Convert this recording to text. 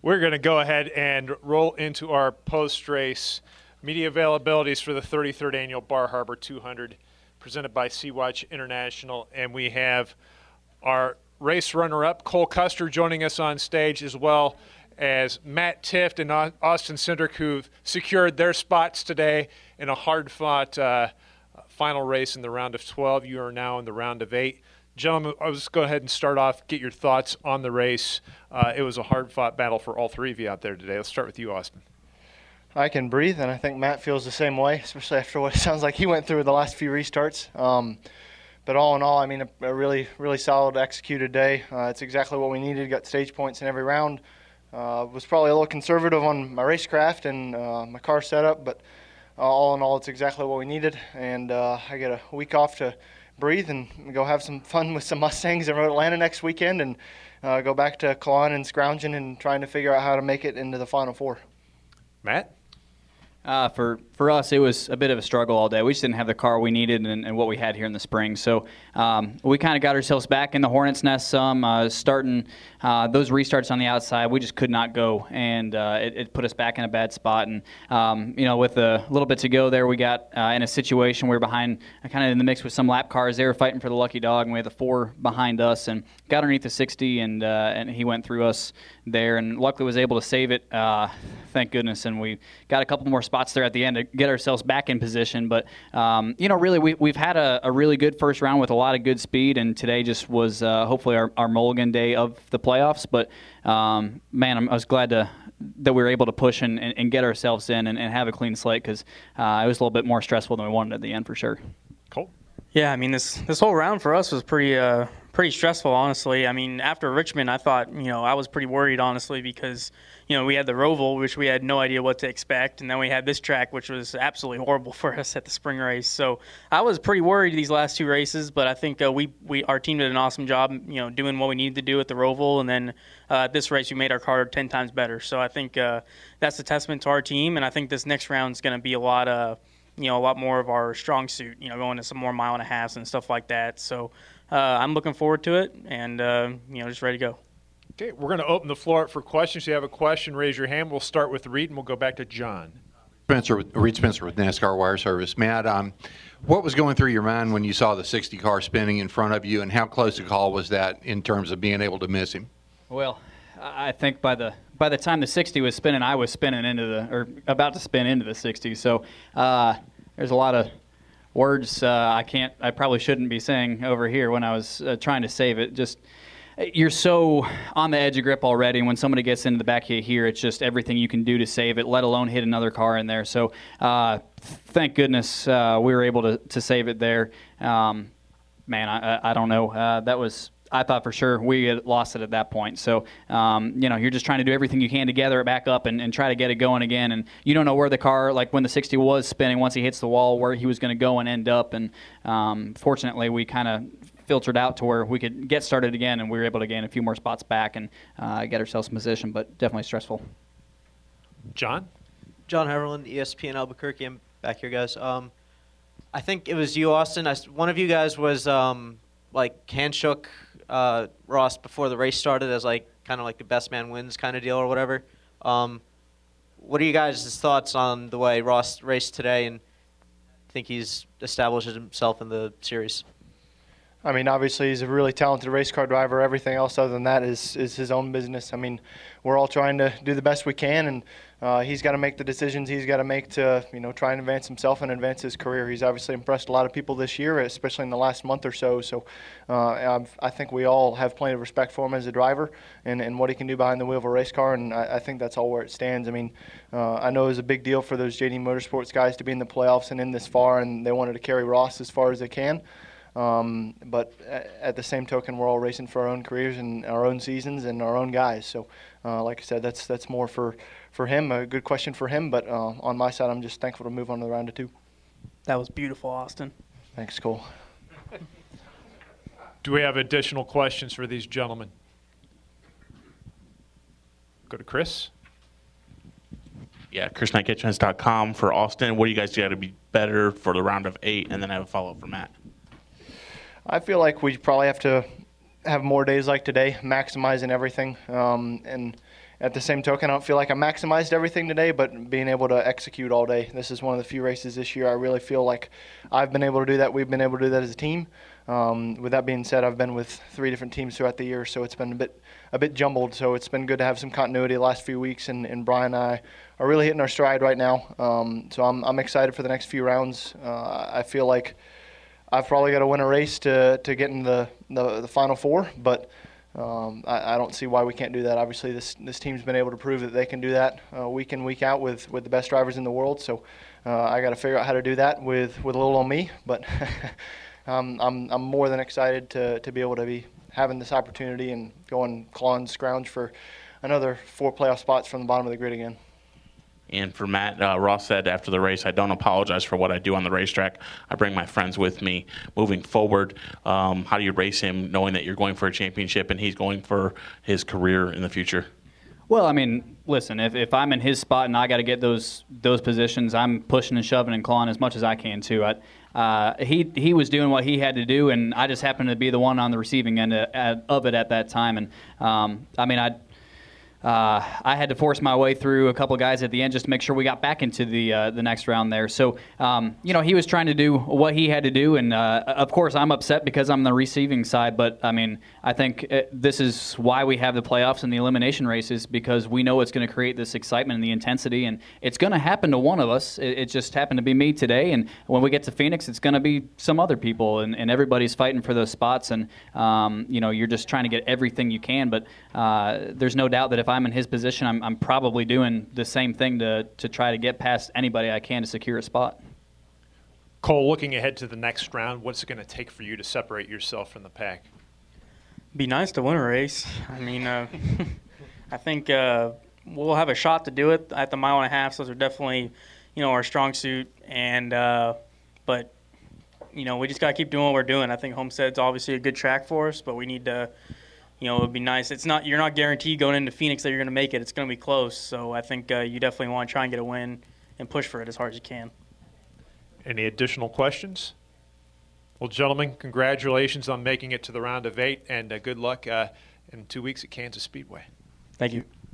We're going to go ahead and roll into our post-race media availabilities for the 33rd Annual Bar Harbor 200 presented by Sea-Watch International. And we have our race runner-up, Cole Custer, joining us on stage, as well as Matt Tifft and Austin Cindric, who've secured their spots today in a hard-fought final race in the round of 12. You are now in the round of 8. Gentlemen, I'll just go ahead and start off, get your thoughts on the race. It was a hard-fought battle for all three of you out there today. Let's start with you, Austin. I can breathe, and I think Matt feels the same way, especially after what it sounds like he went through the last few restarts. But all in all, I mean, a really, really solid executed day. It's exactly what we needed. Got stage points in every round. Was probably a little conservative on my racecraft and my car setup, but all in all, it's exactly what we needed. And I get a week off to breathe and go have some fun with some Mustangs in Atlanta next weekend, and go back to clawing and scrounging and trying to figure out how to make it into the Final Four. Matt? For us, it was a bit of a struggle all day. We just didn't have the car we needed and what we had here in the spring. So we kind of got ourselves back in the hornet's nest some, starting those restarts on the outside. We just could not go, and it put us back in a bad spot. And, with a little bit to go there, we got in a situation we were behind, kind of in the mix with some lap cars. They were fighting for the lucky dog, and we had the 4 behind us and got underneath the 60, and he went through us there and luckily was able to save it, thank goodness. And we got a couple more spots there at the end to get ourselves back in position. But, really we've had a really good first round with a lot of good speed, and today just was hopefully our mulligan day of the playoffs. But, I was glad that we were able to push and get ourselves in and have a clean slate, because it was a little bit more stressful than we wanted at the end for sure. Cool. Yeah, I mean, this whole round for us was pretty stressful, honestly. I mean, after Richmond, I thought, I was pretty worried, honestly, because, we had the Roval, which we had no idea what to expect, and then we had this track, which was absolutely horrible for us at the spring race. So I was pretty worried these last 2 races, but I think our team did an awesome job, doing what we needed to do at the Roval, and then at this race we made our car 10 times better. So I think that's a testament to our team, and I think this next round is going to be a lot more of our strong suit, going to some more 1.5 miles and stuff like that. So I'm looking forward to it, and, just ready to go. Okay, we're going to open the floor up for questions. If you have a question, raise your hand. We'll start with Reed, and we'll go back to John. Reed Spencer with NASCAR Wire Service. Matt, what was going through your mind when you saw the 60 car spinning in front of you, and how close a call was that in terms of being able to miss him? Well, I think by the time the 60 was spinning, I was about to spin into the 60. So there's a lot of words I probably shouldn't be saying over here when I was trying to save it. Just you're so on the edge of grip already, and when somebody gets into the back of you here, it's just everything you can do to save it, let alone hit another car in there. So thank goodness we were able to save it there. I don't know. That was. I thought for sure we had lost it at that point. So, you're just trying to do everything you can to gather it back up and try to get it going again. And you don't know where the car, like when the 60 was spinning, once he hits the wall, where he was going to go and end up. And fortunately, we kind of filtered out to where we could get started again, and we were able to gain a few more spots back and get ourselves in position, but definitely stressful. John? John Heverland, ESPN Albuquerque. I'm back here, guys. I think it was you, Austin. One of you guys was handshook Ross before the race started as kind of like the best man wins kind of deal or whatever. What are you guys' thoughts on the way Ross raced today, and think he's established himself in the series? I mean, obviously he's a really talented race car driver. Everything else other than that is his own business. I mean, we're all trying to do the best we can, and he's got to make the decisions he's got to make to, try and advance himself and advance his career. He's obviously impressed a lot of people this year, especially in the last month or so. So I think we all have plenty of respect for him as a driver and what he can do behind the wheel of a race car, and I think that's all where it stands. I mean, I know it was a big deal for those JD Motorsports guys to be in the playoffs and in this far, and they wanted to carry Ross as far as they can. But at the same token, we're all racing for our own careers and our own seasons and our own guys. So, like I said, that's more for him, a good question for him. But on my side, I'm just thankful to move on to the round of 2. That was beautiful, Austin. Thanks, Cole. Do we have additional questions for these gentlemen? Go to Chris. Yeah, ChrisKnightKitchens.com for Austin. What do you guys got to be better for the round of 8? And then I have a follow-up for Matt. I feel like we probably have to have more days like today, maximizing everything, and at the same token, I don't feel like I maximized everything today, but being able to execute all day. This is one of the few races this year I really feel like I've been able to do that. We've been able to do that as a team. With that being said, I've been with 3 different teams throughout the year, so it's been a bit jumbled. So it's been good to have some continuity the last few weeks, and Brian and I are really hitting our stride right now. So I'm excited for the next few rounds. I feel like I've probably got to win a race to get in the Final Four, but I don't see why we can't do that. Obviously, this team's been able to prove that they can do that week in, week out with the best drivers in the world. So I got to figure out how to do that with a little on me. But I'm more than excited to be able to be having this opportunity and going claw and scrounge for another 4 playoff spots from the bottom of the grid again. And for Matt, Ross said after the race, I don't apologize for what I do on the racetrack. I bring my friends with me moving forward. How do you race him knowing that you're going for a championship and he's going for his career in the future? Well, I mean, listen, if I'm in his spot and I got to get those positions, I'm pushing and shoving and clawing as much as I can too. He was doing what he had to do, and I just happened to be the one on the receiving end of it at that time. And I mean, I had to force my way through a couple of guys at the end just to make sure we got back into the next round there. So, he was trying to do what he had to do, and of course I'm upset because I'm on the receiving side. But I mean, I think this is why we have the playoffs and the elimination races, because we know it's going to create this excitement and the intensity, and it's going to happen to one of us. It just happened to be me today, and when we get to Phoenix, it's going to be some other people, and everybody's fighting for those spots, and you're just trying to get everything you can. But there's no doubt that if I'm in his position, I'm probably doing the same thing to try to get past anybody I can to secure a spot. Cole, looking ahead to the next round, what's it going to take for you to separate yourself from the pack? Be nice to win a race. I mean, I think we'll have a shot to do it at the 1.5 miles. Those are definitely, our strong suit. And but we just got to keep doing what we're doing. I think Homestead's obviously a good track for us, but we need to. It would be nice. You're not guaranteed going into Phoenix that you're going to make it. It's going to be close. So I think you definitely want to try and get a win and push for it as hard as you can. Any additional questions? Well, gentlemen, congratulations on making it to the round of 8, and good luck in 2 weeks at Kansas Speedway. Thank you.